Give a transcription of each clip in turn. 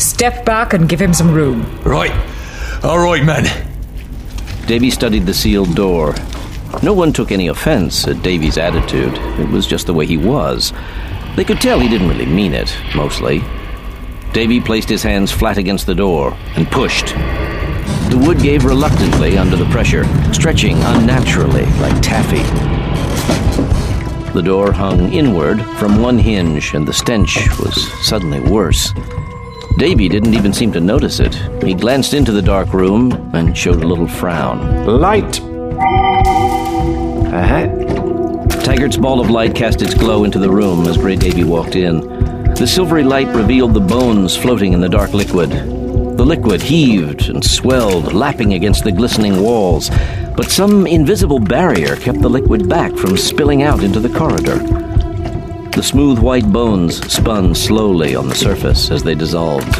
Step back and give him some room. Right. All right, man. Davy studied the sealed door. No one took any offense at Davy's attitude. It was just the way he was. They could tell he didn't really mean it, mostly. Davy placed his hands flat against the door and pushed. The wood gave reluctantly under the pressure, stretching unnaturally like taffy. The door hung inward from one hinge, and the stench was suddenly worse. Davy didn't even seem to notice it. He glanced into the dark room and showed a little frown. Light! Taggart's ball of light cast its glow into the room as Grey Davy walked in. The silvery light revealed the bones floating in the dark liquid. The liquid heaved and swelled, lapping against the glistening walls, but some invisible barrier kept the liquid back from spilling out into the corridor. The smooth white bones spun slowly on the surface as they dissolved.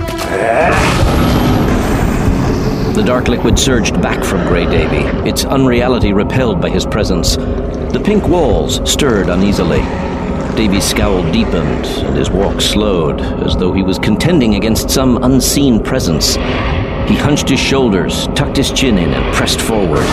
The dark liquid surged back from Grey Davy, its unreality repelled by his presence. The pink walls stirred uneasily. Davy's scowl deepened, and his walk slowed, as though he was contending against some unseen presence. He hunched his shoulders, tucked his chin in, and pressed forward.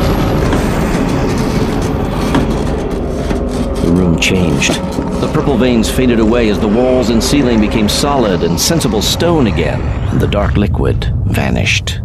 The room changed. The purple veins faded away as the walls and ceiling became solid and sensible stone again, and the dark liquid vanished.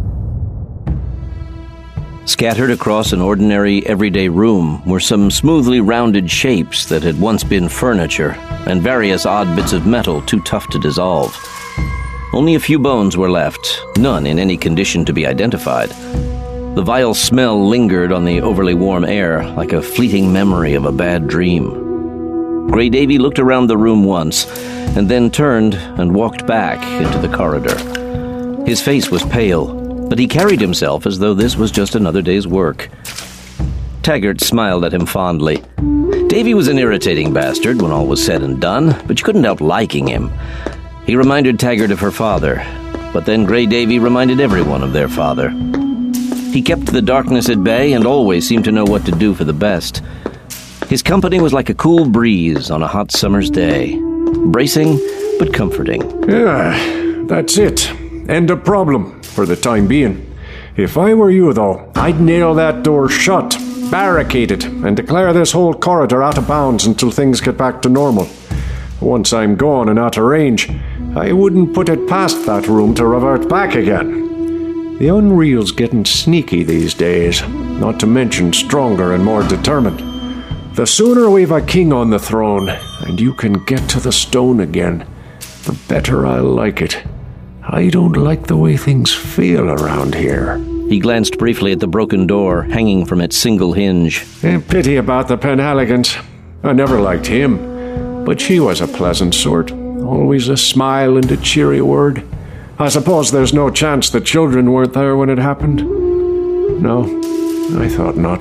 Scattered across an ordinary, everyday room were some smoothly rounded shapes that had once been furniture, and various odd bits of metal too tough to dissolve. Only a few bones were left, none in any condition to be identified. The vile smell lingered on the overly warm air, like a fleeting memory of a bad dream. Grey Davy looked around the room once, and then turned and walked back into the corridor. His face was pale, but he carried himself as though this was just another day's work. Taggart smiled at him fondly. Davy was an irritating bastard when all was said and done, but you couldn't help liking him. He reminded Taggart of her father, but then Grey Davy reminded everyone of their father. He kept the darkness at bay and always seemed to know what to do for the best. His company was like a cool breeze on a hot summer's day, bracing but comforting. Yeah, that's it. End of problem, for the time being. If I were you, though, I'd nail that door shut, barricade it, and declare this whole corridor out of bounds until things get back to normal. Once I'm gone and out of range, I wouldn't put it past that room to revert back again. The Unreal's getting sneaky these days, not to mention stronger and more determined. The sooner we've a king on the throne, and you can get to the stone again, the better I'll like it. I don't like the way things feel around here. He glanced briefly at the broken door, hanging from its single hinge. Pity about the Penhaligons. I never liked him, but she was a pleasant sort. Always a smile and a cheery word. I suppose there's no chance the children weren't there when it happened? No, I thought not.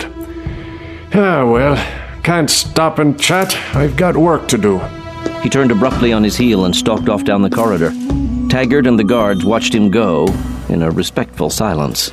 Ah, well, can't stop and chat. I've got work to do. He turned abruptly on his heel and stalked off down the corridor. Taggart and the guards watched him go in a respectful silence.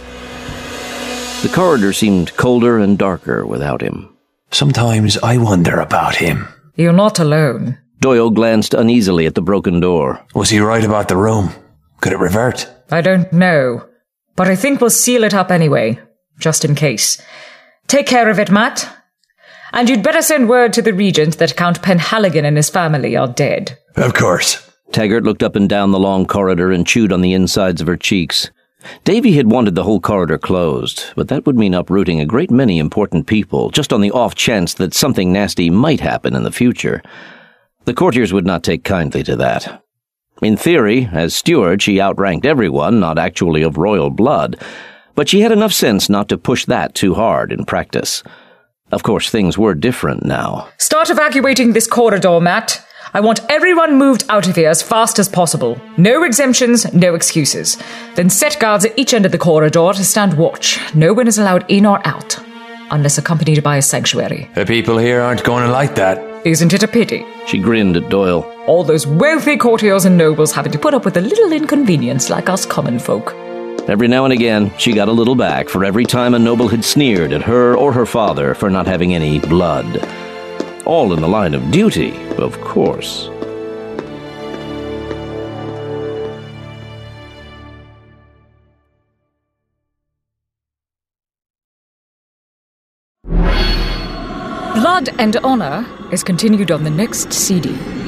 The corridor seemed colder and darker without him. Sometimes I wonder about him. You're not alone. Doyle glanced uneasily at the broken door. Was he right about the room? Could it revert? I don't know, but I think we'll seal it up anyway, just in case. Take care of it, Matt. And you'd better send word to the Regent that Count Penhaligon and his family are dead. Of course. Taggart looked up and down the long corridor and chewed on the insides of her cheeks. Davy had wanted the whole corridor closed, but that would mean uprooting a great many important people, just on the off chance that something nasty might happen in the future. The courtiers would not take kindly to that. In theory, as steward, she outranked everyone, not actually of royal blood, but she had enough sense not to push that too hard in practice. Of course, things were different now. Start evacuating this corridor, Matt. I want everyone moved out of here as fast as possible. No exemptions, no excuses. Then set guards at each end of the corridor to stand watch. No one is allowed in or out, unless accompanied by a sanctuary. The people here aren't going to like that. Isn't it a pity? She grinned at Doyle. All those wealthy courtiers and nobles having to put up with a little inconvenience like us common folk. Every now and again, she got a little back for every time a noble had sneered at her or her father for not having any blood. All in the line of duty, of course. Blood and Honor is continued on the next CD.